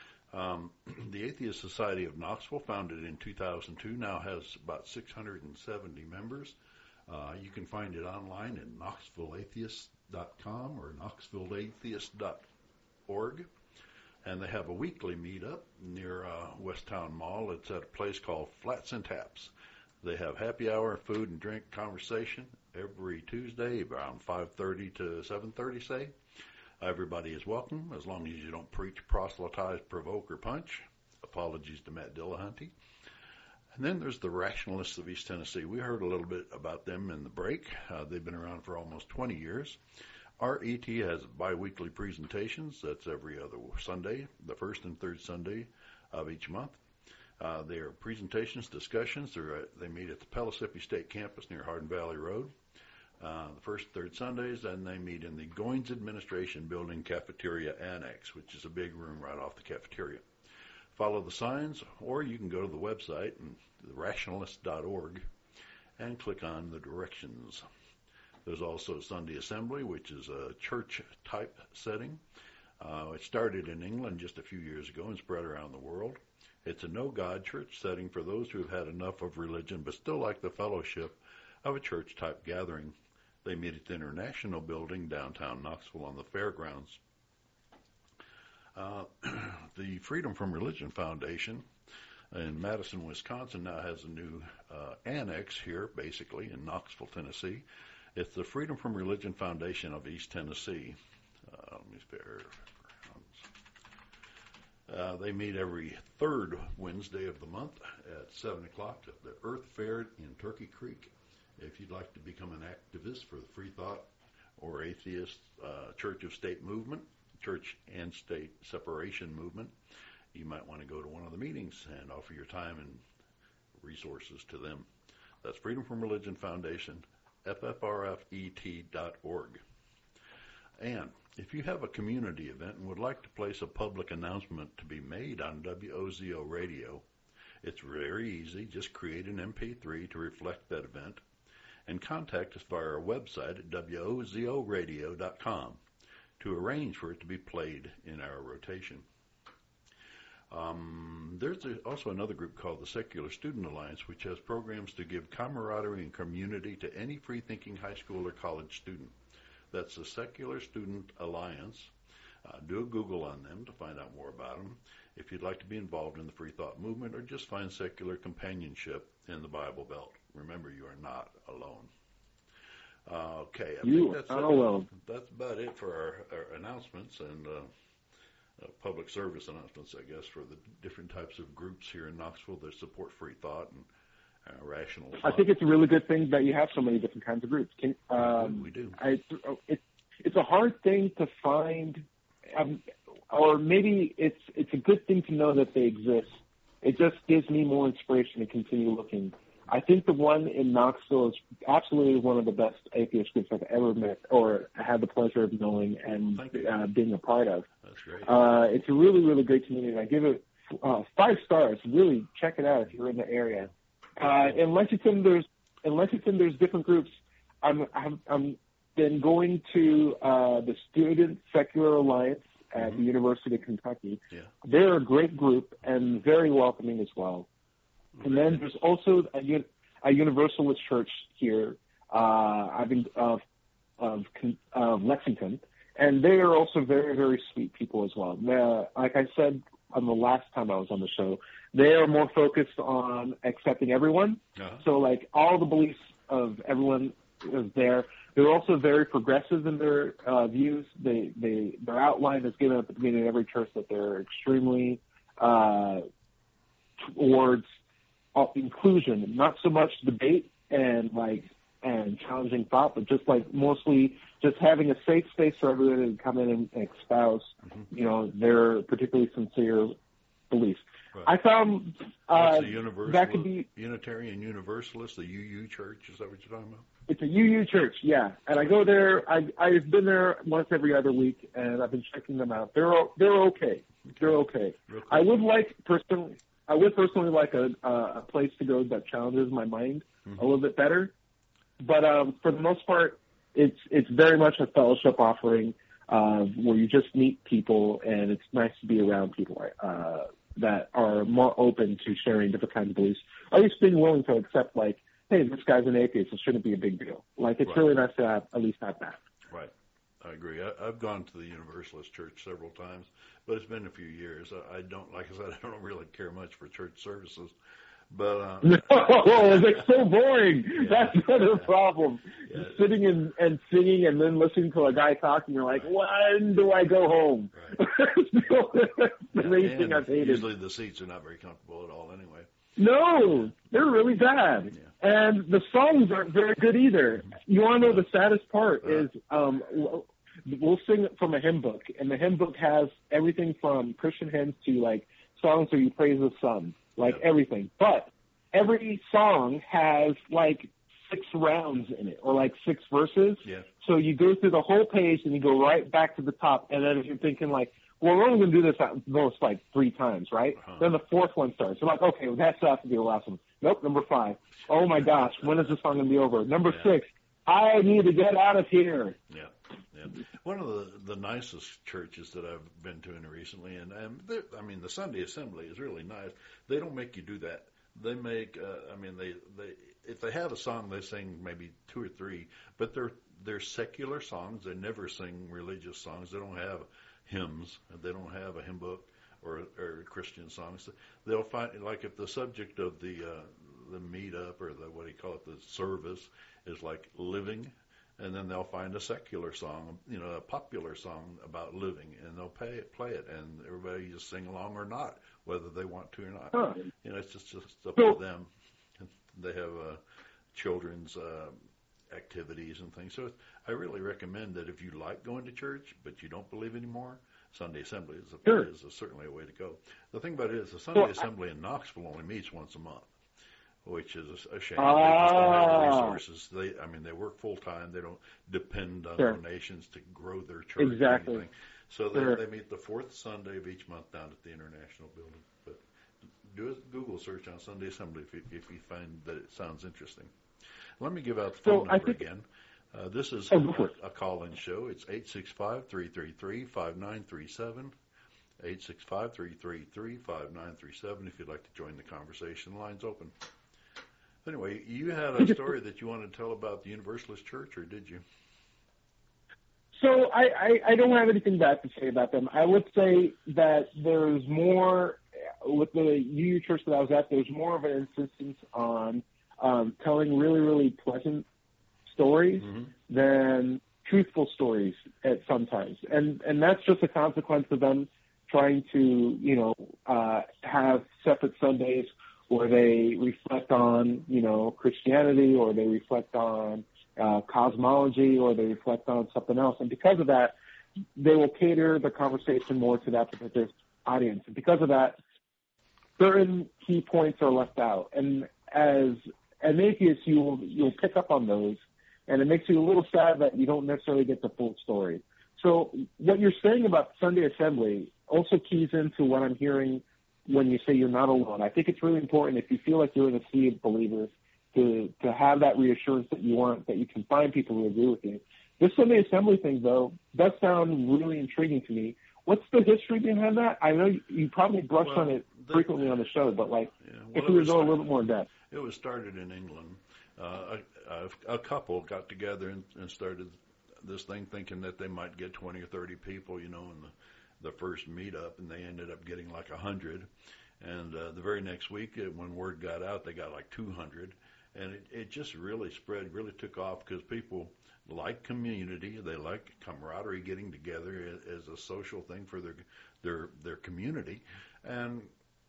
Um, the Atheist Society of Knoxville, founded in two thousand two, now has about six hundred seventy members. Uh, you can find it online at knoxville atheist dot com or knoxville atheist dot org. And they have a weekly meetup near uh, Westtown Mall. It's at a place called Flats and Taps. They have happy hour, food and drink conversation every Tuesday around five thirty to seven thirty, say. Everybody is welcome as long as you don't preach, proselytize, provoke, or punch. Apologies to Matt Dillahunty. And then there's the Rationalists of East Tennessee. We heard a little bit about them in the break. Uh, they've been around for almost twenty years. R E T has biweekly presentations. That's every other Sunday, the first and third Sunday of each month. Uh, they are presentations, discussions. They're, uh, they meet at the Pellissippi State Campus near Hardin Valley Road, uh, the first and third Sundays, and they meet in the Goins Administration Building Cafeteria Annex, which is a big room right off the cafeteria. Follow the signs, or you can go to the website, the rationalist dot org, and click on the directions. There's also Sunday Assembly, which is a church-type setting. Uh, it started in England just a few years ago and spread around the world. It's a no-God church setting for those who have had enough of religion but still like the fellowship of a church-type gathering. They meet at the International Building downtown Knoxville on the fairgrounds. Uh, the Freedom from Religion Foundation And Madison, Wisconsin now has a new uh, annex here, basically, in Knoxville, Tennessee. It's the Freedom from Religion Foundation of East Tennessee. Uh, let me spare. Uh, they meet every third Wednesday of the month at seven o'clock at the Earth Fair in Turkey Creek. If you'd like to become an activist for the Free Thought or Atheist uh, Church of State movement, church and state separation movement, you might want to go to one of the meetings and offer your time and resources to them. That's Freedom from Religion Foundation, F F R F E T dot org. And if you have a community event and would like to place a public announcement to be made on W O Z O Radio, it's very easy. Just create an M P three to reflect that event and contact us via our website at W O Z O radio dot com to arrange for it to be played in our rotation. Um, there's a, also another group called the Secular Student Alliance, which has programs to give camaraderie and community to any free-thinking high school or college student. That's the Secular Student Alliance. Uh, do a Google on them to find out more about them. If you'd like to be involved in the free thought movement or just find secular companionship in the Bible Belt, remember you are not alone. Uh, okay, I you think that's are it. not alone. That's about it for our, our announcements and uh, uh, public service announcements, I guess, for the different types of groups here in Knoxville that support free thought and uh, rational thought. I think it's a really good thing that you have so many different kinds of groups. Can, um, we do. I, it, it's a hard thing to find, um, or maybe it's it's a good thing to know that they exist. It just gives me more inspiration to continue looking. I think the one in Knoxville is absolutely one of the best atheist groups I've ever met or had the pleasure of knowing and uh, being a part of. That's great. Uh, it's a really, really great community. I give it uh, five stars. Really, check it out if you're in the area. Uh, in Lexington, there's in Lexington there's different groups. I'm I'm, I'm been going to uh, the Student Secular Alliance at mm-hmm. the University of Kentucky. Yeah. They're a great group and very welcoming as well. And then there's also a, a Universalist church here. Uh, I've been of of uh, Lexington, and they are also very, very sweet people as well. Uh, like I said on the last time I was on the show, they are more focused on accepting everyone. Uh-huh. So, like all the beliefs of everyone is there. They're also very progressive in their uh, views. They they their outline is given at the beginning of every church that they're extremely uh, towards inclusion, not so much debate and like and challenging thought, but just like mostly just having a safe space for everyone to come in and espouse, mm-hmm. you know, their particularly sincere beliefs. Right. I found uh, that could be Unitarian Universalist, the U U Church. Is that what you're talking about? It's a U U Church, yeah. And I go there. I I've been there once every other week, and I've been checking them out. They're they're okay. They're okay. Cool. I would like personally. I would personally like a, uh, a place to go that challenges my mind mm-hmm. a little bit better. But um, for the most part, it's it's very much a fellowship offering uh, where you just meet people, and it's nice to be around people uh, that are more open to sharing different kinds of beliefs, or at least being willing to accept, like, hey, this guy's an atheist, it shouldn't be a big deal. Like, it's right. really nice to have, at least have that. Right. I agree. I, I've gone to the Universalist Church several times, but it's been a few years. I, I don't, like I said, I don't really care much for church services. But uh, no, it's so boring. Yeah, That's another yeah, problem. Yeah. Sitting and, and singing and then listening to a guy talking, you're like, when do I go home? Right. the main yeah, thing I've hated. Usually the seats are not very comfortable at all anyway. No, they're really bad. Yeah. And the songs aren't very good either. You want to know the saddest part uh, is um, we'll sing from a hymn book, and the hymn book has everything from Christian hymns to, like, songs where you praise the sun, like yeah. everything. But every song has, like, six rounds in it, or, like, six verses. Yeah. So you go through the whole page, and you go right back to the top, and then you're thinking, like, well, we're only going to do this at most, like, three times, right? Uh-huh. Then the fourth one starts. You're like, okay, well, that's has to be the last one. Nope, number five. Oh, my gosh, when is this song going to be over? Number yeah. six, I need to get out of here. Yeah. Yeah. One of the, the nicest churches that I've been to in recently, and, and I mean, the Sunday Assembly is really nice. They don't make you do that. They make, uh, I mean, they, they if they have a song, they sing maybe two or three, but they're they're secular songs. They never sing religious songs. They don't have hymns. They don't have a hymn book or, or Christian songs. They'll find, like if the subject of the uh, the meetup or the, what do you call it, the service is like living, and then they'll find a secular song, you know, a popular song about living, and they'll pay it, play it, and everybody just sing along or not, whether they want to or not. Huh. You know, it's just, just up So- to them. They have uh, children's uh, activities and things. So I really recommend that if you like going to church but you don't believe anymore, Sunday Assembly is, a, Sure. is a, certainly a way to go. The thing about it is the Sunday Well, I- Assembly in Knoxville only meets once a month, which is a shame. They just don't have the Ah. resources. They, I mean, they work full time. They don't depend on Sure. donations to grow their church Exactly. or anything. So they, Sure. they meet the fourth Sunday of each month down at the International Building. But do a Google search on Sunday Assembly if you, if you find that it sounds interesting. Let me give out the phone So I number think- again. Uh, this is Oh, go for it. a, a call-in show. It's eight six five, three three three, five nine three seven. eight six five, three three three, five nine three seven if you'd like to join the conversation. The line's open. Anyway, you had a story that you wanted to tell about the Universalist Church, or did you? So I, I, I don't have anything bad to say about them. I would say that there's more, with the U U Church that I was at, there's more of an insistence on um, telling really, really pleasant stories Mm-hmm. than truthful stories at sometimes. And, and that's just a consequence of them trying to, you know, uh, have separate Sundays where they reflect on, you know, Christianity, or they reflect on uh, cosmology, or they reflect on something else. And because of that, they will cater the conversation more to that particular audience. And because of that, certain key points are left out. And as an atheist, you'll, you'll pick up on those, and it makes you a little sad that you don't necessarily get the full story. So what you're saying about Sunday Assembly also keys into what I'm hearing when you say you're not alone. I think it's really important, if you feel like you're in a sea of believers, to, to have that reassurance that you want, that you can find people who agree with you. This Sunday Assembly thing, though, does sound really intriguing to me. What's the history behind that? I know you, you probably brush Well, on it the- frequently on the show, but, like, Yeah, well, if it we were was to go a started- little bit more in depth. It was started in England. Uh, a, a, a couple got together and, and started this thing thinking that they might get twenty or thirty people, you know, in the, the first meetup, and they ended up getting like a hundred. And uh, the very next week, uh, when word got out, they got like two hundred. And it, it just really spread, really took off, because people like community. They like camaraderie, getting together as, as a social thing for their their their community. And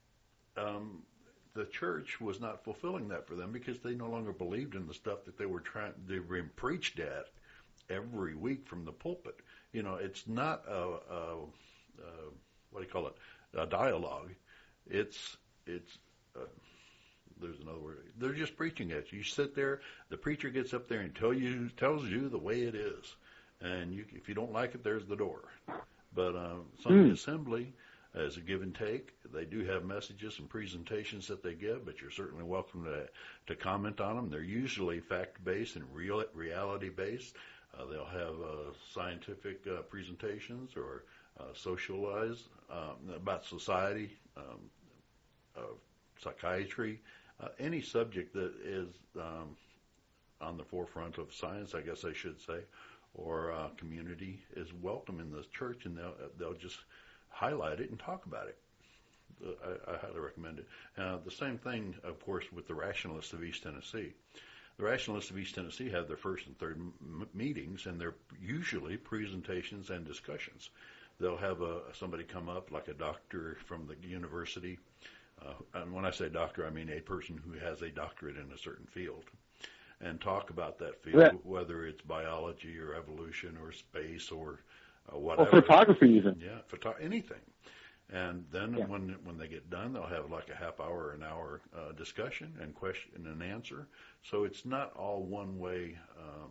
um, the church was not fulfilling that for them, because they no longer believed in the stuff that they were trying, they were being preached at every week from the pulpit. You know, it's not a, a, a what do you call it, a dialogue. It's it's uh, there's another word. They're just preaching at you. You sit there, the preacher gets up there and tell you tells you the way it is, and you, if you don't like it, there's the door. But um, Sunday Mm. Assembly, as a give and take, they do have messages and presentations that they give, but you're certainly welcome to to comment on them. They're usually fact-based and real reality-based. Uh, they'll have uh, scientific uh, presentations, or uh, socialized um, about society, um, uh, psychiatry, uh, any subject that is um, on the forefront of science, I guess I should say, or uh, community is welcome in the church, and they'll they'll just highlight it and talk about it. Uh, I, I highly recommend it. Uh, the same thing, of course, with the Rationalists of East Tennessee. The Rationalists of East Tennessee have their first and third m- meetings, and they're usually presentations and discussions. They'll have a, somebody come up, like a doctor from the university. Uh, and when I say doctor, I mean a person who has a doctorate in a certain field, and talk about that field, Yeah. whether it's biology or evolution or space or uh, Or whatever. photography even. Yeah, photo- anything. And then Yeah. when when they get done, they'll have like a half hour, an hour uh, discussion and question and answer. So it's not all one way um,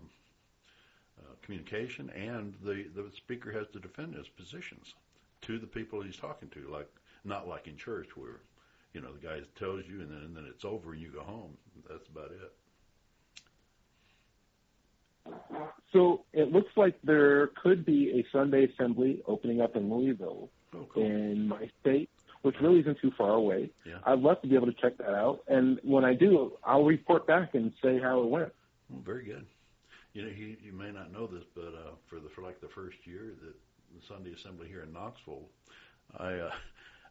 uh, communication, and the the speaker has to defend his positions to the people he's talking to, like not like in church where, you know, the guy tells you and then and then it's over and you go home. That's about it. So it looks like there could be a Sunday Assembly opening up in Louisville, Oh, cool. in my state, which really isn't too far away. Yeah. I'd love to be able to check that out. And when I do, I'll report back and say how it went. Well, very good. You know, you, you may not know this, but uh, for the for like the first year that the Sunday Assembly here in Knoxville, I uh,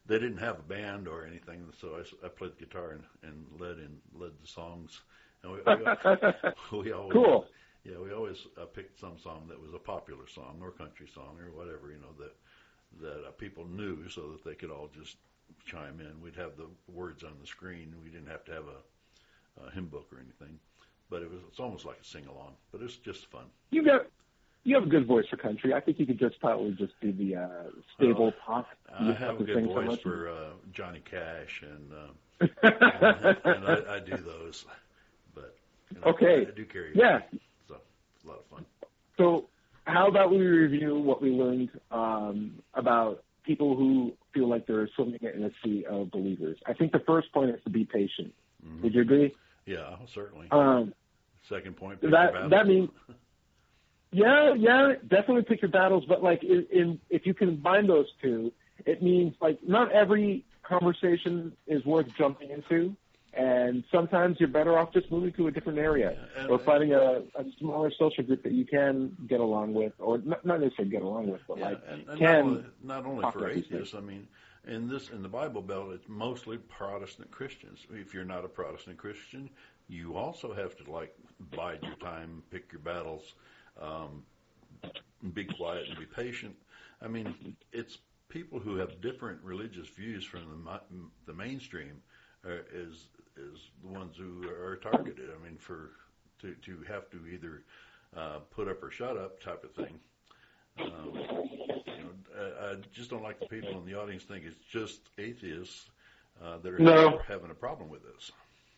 they didn't have a band or anything, so I, I played guitar and, and led in led the songs. And we, we, we always, cool. Yeah, we always uh, picked some song that was a popular song or country song or whatever, you know, that that uh, people knew, so that they could all just chime in. We'd have the words on the screen. We didn't have to have a, a hymn book or anything, but it was it's almost like a sing along. But it's just fun. You got. You have a good voice for country. I think you could just probably just do the uh, stable uh, pop. I You have a to good sing so voice much. for uh, Johnny Cash, and, uh, and, and I, I do those. But you know, okay, I, I do carry. Yeah, so it's a lot of fun. So, how about we review what we learned um, about people who feel like they're swimming in a sea of believers? I think the first point is to be patient. Mm-hmm. Would you agree? Yeah, certainly. Um, Second point. Pick that your that means. Yeah, yeah, definitely pick your battles. But like, in, in if you combine those two, it means like not every conversation is worth jumping into, and sometimes you're better off just moving to a different area and, or finding a, a smaller social group that you can get along with, or not, not necessarily get along with, but yeah, like and, and can. not only, not only for about these atheists. I mean, in this in the Bible Belt, it's mostly Protestant Christians. If you're not a Protestant Christian, you also have to like bide your time, pick your battles. Um, be quiet and be patient. I mean, it's people who have different religious views from the the mainstream are, is is the ones who are targeted. I mean, for to to have to either uh, put up or shut up type of thing. Um, you know, I, I just don't like the people in the audience think it's just atheists uh, that are No. having a problem with this.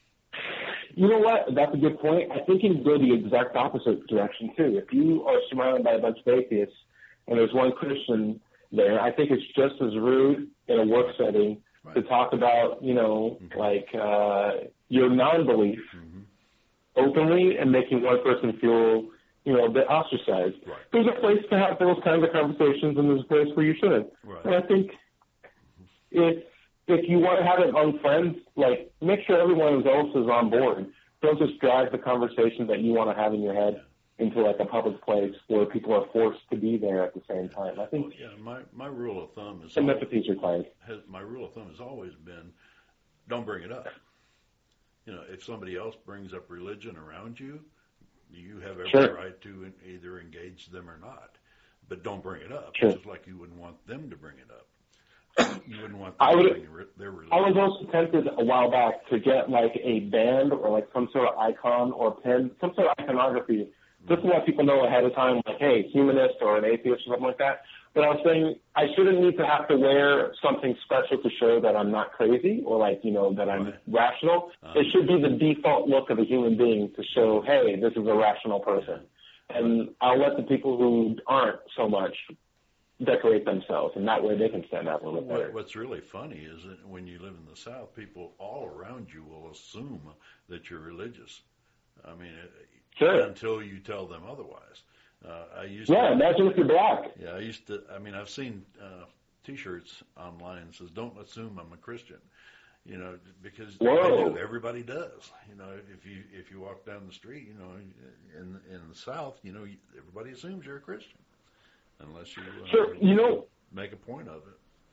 You know what? That's a good point. I think you can go the exact opposite direction, too. If you are surrounded by a bunch of atheists and there's one Christian there, I think it's just as rude in a work setting Right. to talk about, you know, Mm-hmm. like uh, your non-belief Mm-hmm. openly and making one person feel, you know, a bit ostracized. Right. There's a place to have those kinds of conversations, and there's a place where you shouldn't. Right. And I think if if you want to have it among friends, like, make sure everyone else is on board. Don't just drag the conversation that you want to have in your head into, like, a public place where people are forced to be there at the same time. I think Well, yeah, my, my rule of thumb is some always, empathy is required. has, my rule of thumb has always been, don't bring it up. You know, if somebody else brings up religion around you, you have every Sure. right to either engage them or not. But don't bring it up. Sure. Just like you wouldn't want them to bring it up. You wouldn't want them I to would- bring re- their religion. I was also tempted a while back to get, like, a band or, like, some sort of icon or pin, some sort of iconography, just to let people know ahead of time, like, hey, humanist or an atheist or something like that. But I was saying I shouldn't need to have to wear something special to show that I'm not crazy or, like, you know, that I'm Right. rational. Uh-huh. It should be the default look of a human being to show, hey, this is a rational person. And I'll let the people who aren't so much decorate themselves, and that way they can stand out a little bit What, better. what's really funny is that when you live in the South, people all around you will assume that you're religious. I mean, it, Sure. until you tell them otherwise. Uh, I used Yeah, to, imagine if you're black. Yeah, I used to. I mean, I've seen uh, T-shirts online that says, "Don't assume I'm a Christian," you know, because Whoa. they do. Everybody does. You know, if you if you walk down the street, you know, in in the South, you know, everybody assumes you're a Christian, unless you uh, So, you know, make a point of it.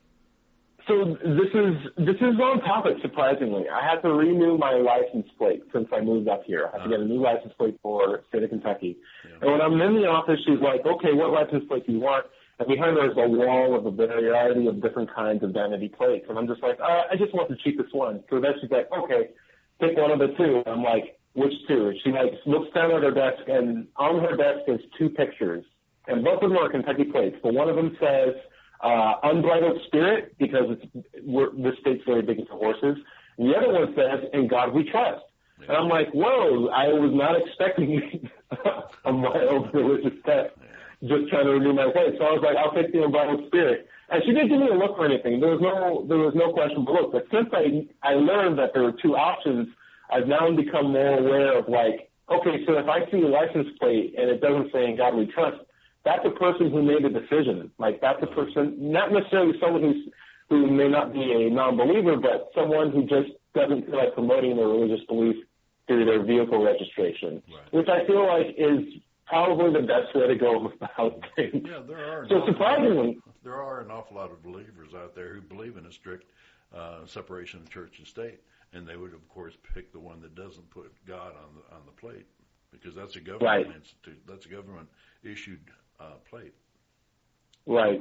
so this is this is on topic, surprisingly. I had to renew my license plate since I moved up here. I had to get a new license plate for state of Kentucky. Yeah. And when I'm in the office, she's like, okay, what license plate do you want? And behind her is a wall of a variety of different kinds of vanity plates. And I'm just like, uh, I just want the cheapest one. So then she's like, okay, pick one of the two. And I'm like, which two? And she like looks down at her desk, and on her desk is two pictures. And both of them are Kentucky plates. But one of them says, uh, Unbridled Spirit, because it's, we're, this state's very big into horses. And the other one says, In God We Trust. Yeah. And I'm like, whoa, I was not expecting a mild religious test, just trying to renew my plate. So I was like, I'll take the Unbridled Spirit. And she didn't give me a look or anything. There was no, there was no questionable look. But since I, I learned that there were two options, I've now become more aware of like, okay, so if I see a license plate and it doesn't say In God We Trust, that's a person who made a decision. Like, that's a person, not necessarily someone who's, who may not be a non-believer, but someone who just doesn't feel like promoting their religious belief through their vehicle registration, Right. which I feel like is probably the best way to go about things. Yeah, there are So non- surprisingly, there are an awful lot of believers out there who believe in a strict uh, separation of church and state, and they would, of course, pick the one that doesn't put God on the on the plate, because that's a government Right. institute. That's a government issued uh, plate. Right.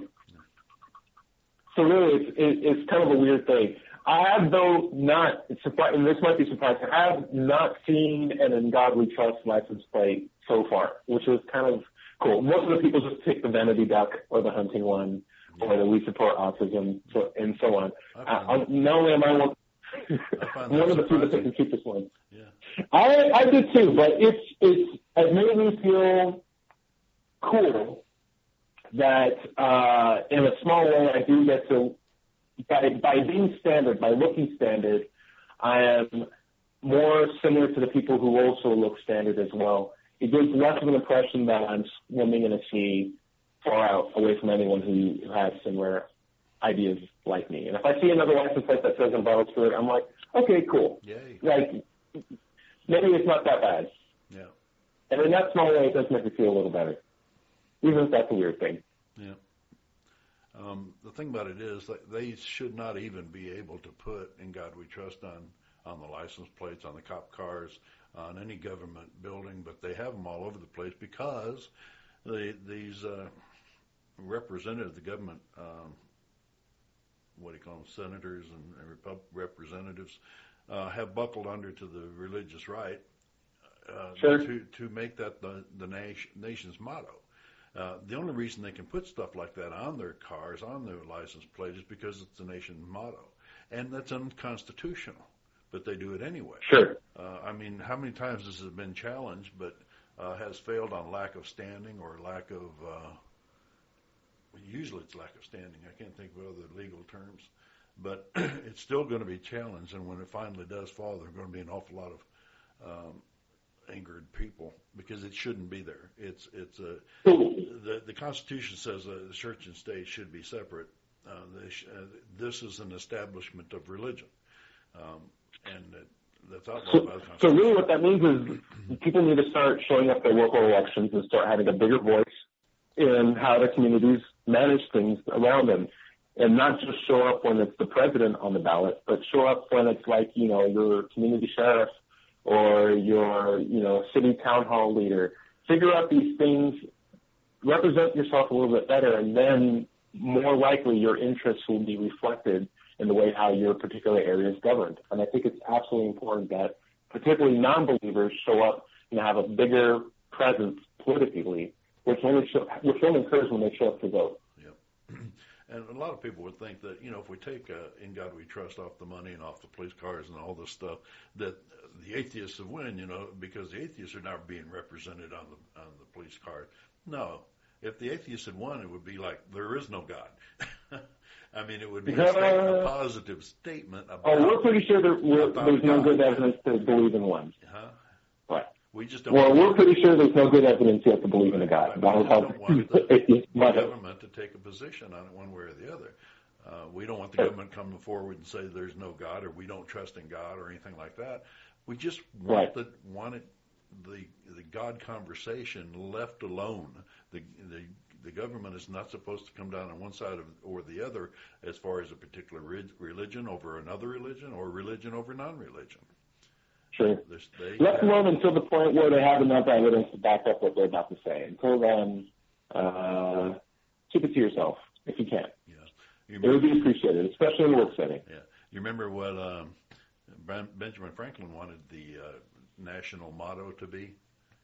So really, it's, it, it's kind of a weird thing. I have, though, not, and this might be surprising, I have not seen an In God We Trust license plate so far, which is kind of cool. Most of the people just pick the vanity duck or the hunting one or the we support autism so, and so on. Uh, not only am I one, one of the people that can keep this one. Yeah. I, I did too, but it's, it's, it made me feel cool that uh, in a small way I do get to, by, by being standard, by looking standard, I am more similar to the people who also look standard as well. It gives less of an impression that I'm swimming in a sea far out away from anyone who has similar ideas like me. And if I see another license plate that says Inviolate Spirit, I'm like, okay, cool. Yay. Like, maybe it's not that bad. Yeah. And in that small way, it does make me feel a little better, even if that's a weird thing. Yeah. Um, the thing about it is that they should not even be able to put In God We Trust on, on the license plates, on the cop cars, on any government building, but they have them all over the place because the, these uh, representatives, the government, um, what do you call them, senators and, and Repub- representatives, uh, have buckled under to the religious right uh, sure. to, to make that the, the nation, nation's motto. Uh, the only reason they can put stuff like that on their cars, on their license plate, is because it's the nation's motto. And that's unconstitutional, but they do it anyway. Sure. Uh, I mean, how many times this has been challenged, but uh, has failed on lack of standing or lack of, uh, usually it's lack of standing. I can't think of other legal terms. But it's still going to be challenged, and when it finally does fall, there are going to be an awful lot of um, angered people because it shouldn't be there. It's it's a the the Constitution says uh, the church and state should be separate. Uh, sh- uh, this is an establishment of religion, um, and uh, that's outlawed by the Constitution. So really, what that means is people need to start showing up at local elections and start having a bigger voice in how the communities manage things around them. And not just show up when it's the president on the ballot, but show up when it's like, you know, your community sheriff or your, you know, city town hall leader. Figure out these things, represent yourself a little bit better, and then more likely your interests will be reflected in the way how your particular area is governed. And I think it's absolutely important that particularly non-believers show up and have a bigger presence politically, which only, show, which only occurs when they show up to vote. Yep. And a lot of people would think that, you know, if we take uh, In God We Trust off the money and off the police cars and all this stuff, that the atheists would win, you know, because the atheists are never being represented on the on the police card. No. If the atheists had won, it would be like, there is no God. I mean, it would be a, statement, a positive statement about Oh, we're pretty sure there, we're, there's no good evidence to believe in one. Huh? What? We just don't well, want we're pretty sure there's no good evidence yet to believe in a God. We just don't want the, the government to take a position on it one way or the other. Uh, we don't want the government coming forward and say there's no God or we don't trust in God or anything like that. We just want right. the want it, the the God conversation left alone. The the the government is not supposed to come down on one side of, or the other as far as a particular re- religion over another religion or religion over non-religion. Sure. Let alone until the point where they have enough evidence to back up what they're about to say. Until then, uh, keep it to yourself if you can. Yeah. You it would be appreciated, especially in a work setting. Yeah. You remember what um, Benjamin Franklin wanted the uh, national motto to be?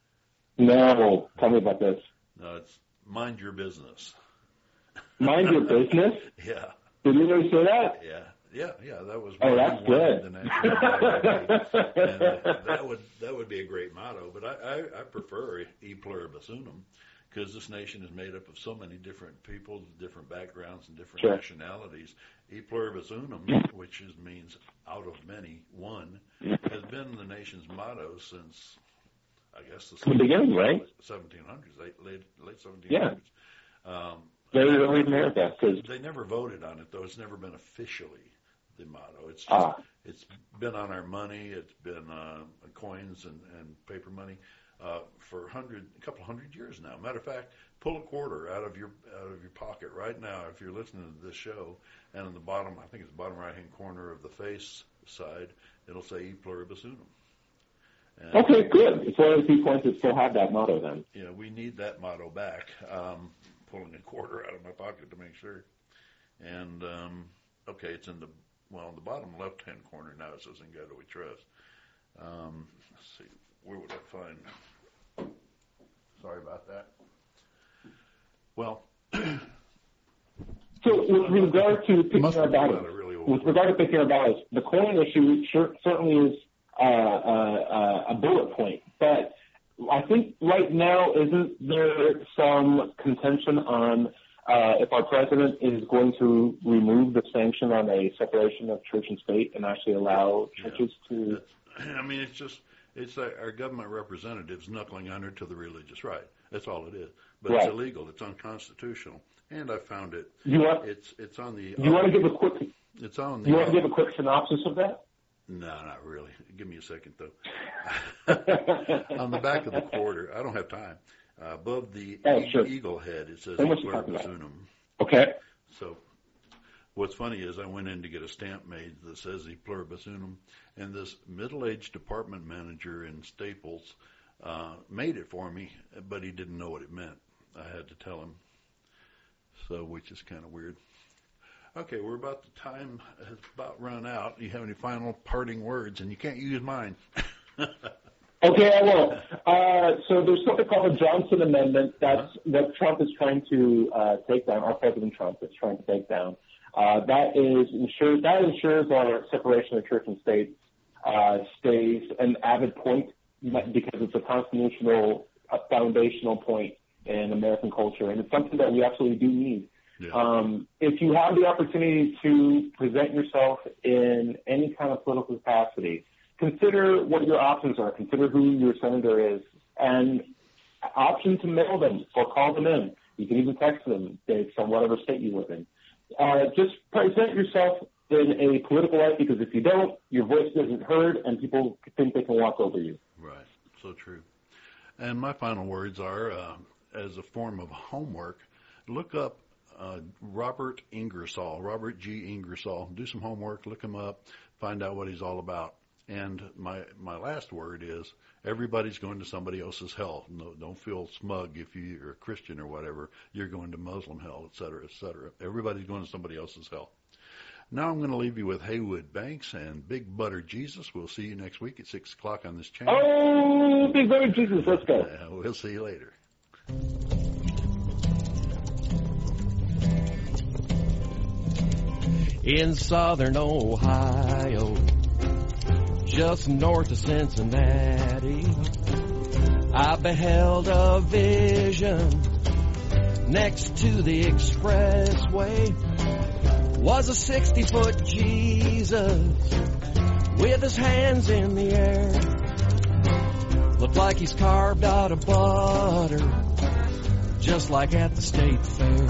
No. Tell me about this. No, it's mind your business. Mind your business? Yeah. Did you really say that? Yeah. Yeah, yeah, that was. Oh, that's good. The national motto and, uh, that would that would be a great motto, but I, I, I prefer E pluribus unum because this nation is made up of so many different people, different backgrounds, and different sure. nationalities. E pluribus unum, which is, means out of many, one, has been the nation's motto since, I guess, the, the beginning, right? seventeen hundreds, late late, late seventeen hundreds. Yeah. Um, Very early America. Cause they never voted on it, though. It's never been officially the motto. It's just, ah. it's been on our money. It's been uh, coins and, and paper money. uh, for a hundred, a couple hundred years now. Matter of fact, pull a quarter out of your out of your pocket right now if you're listening to this show, and in the bottom, I think it's the bottom right-hand corner of the face side, it'll say E Pluribus Unum. And, okay, good. It's one of the few points that still have that motto then. You know, we need that motto back. Um, pulling a quarter out of my pocket to make sure. And, um, okay, it's in the, well, in the bottom left-hand corner now. It says, "In God we trust." Um, let's see, where would I find? Sorry about that. Well, so with regard to picking our battles, really with regard to picking our battles, the coin issue sure, certainly is uh, uh, a bullet point. But I think right now, isn't there some contention on uh, if our president is going to remove the sanction on a separation of church and state and actually allow churches yeah. to? I mean, it's just it's like our government representatives knuckling under to the religious right. That's all it is. But right. It's illegal. It's unconstitutional. And I found it. You want? It's it's on the. You want to give a quick? It's on the. You want to give a quick synopsis of that? No, not really. Give me a second, though. On the back of the quarter, I don't have time. Uh, above the oh, e- sure. eagle head, it says So much Pluribus Unum. Okay. So what's funny is I went in to get a stamp made that says E Pluribus Unum, and this middle-aged department manager in Staples uh, made it for me, but he didn't know what it meant. I had to tell him. So, which is kind of weird. Okay, we're about the time has about run out. Do you have any final parting words? And you can't use mine. Okay, I will. Uh, so there's something called the Johnson Amendment. That's uh-huh. what Trump is trying to uh, take down. Our President Trump is trying to take down. Uh, that is ensures that ensures our separation of church and state uh, stays an avid point because it's a constitutional, a foundational point in American culture, and it's something that we absolutely do need. Yeah. Um, if you have the opportunity to present yourself in any kind of political capacity, consider what your options are. Consider who your senator is, and option to mail them or call them in. You can even text them based on whatever state you live in. Uh, just present yourself in a political light, because if you don't, your voice isn't heard, and people think they can walk over you. Right. So true. And my final words are, uh, as a form of homework, look up uh, Robert Ingersoll, Robert G. Ingersoll. Do some homework, look him up, find out what he's all about. And my my last word is, everybody's going to somebody else's hell. No, don't feel smug if you're a Christian or whatever. You're going to Muslim hell, et cetera, et cetera. Everybody's going to somebody else's hell. Now I'm going to leave you with Haywood Banks and Big Butter Jesus. We'll see you next week at six o'clock on this channel. Oh, Big Butter Jesus, let's go. Uh, we'll see you later. In southern Ohio, just north of Cincinnati, I beheld a vision. Next to the expressway was a sixty-foot Jesus with his hands in the air. Looked like he's carved out of butter, just like at the state fair.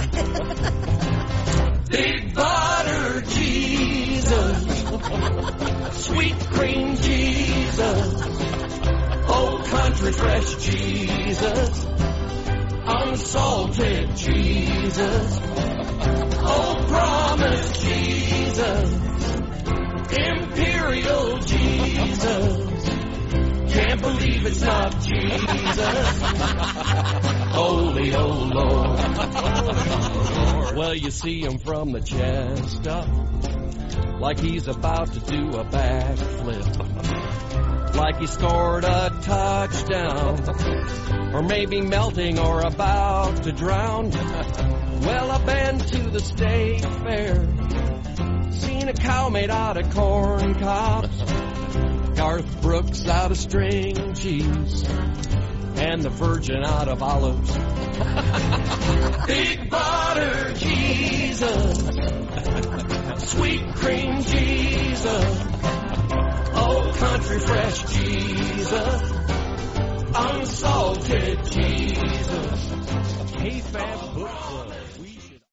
Big butter Jesus, sweet cream Jesus, old country fresh Jesus, unsalted Jesus, old promise Jesus, imperial Jesus. Can't believe it's not Jesus. Holy, oh Lord. Well, you see him from the chest up, like he's about to do a backflip, like he scored a touchdown, or maybe melting or about to drown. Well, I've been to the state fair, seen a cow made out of corn cobs, Garth Brooks out of string cheese, and the Virgin out of olives. Big butter Jesus, sweet cream Jesus, old country fresh Jesus, unsalted Jesus. K-Fab Book Club. We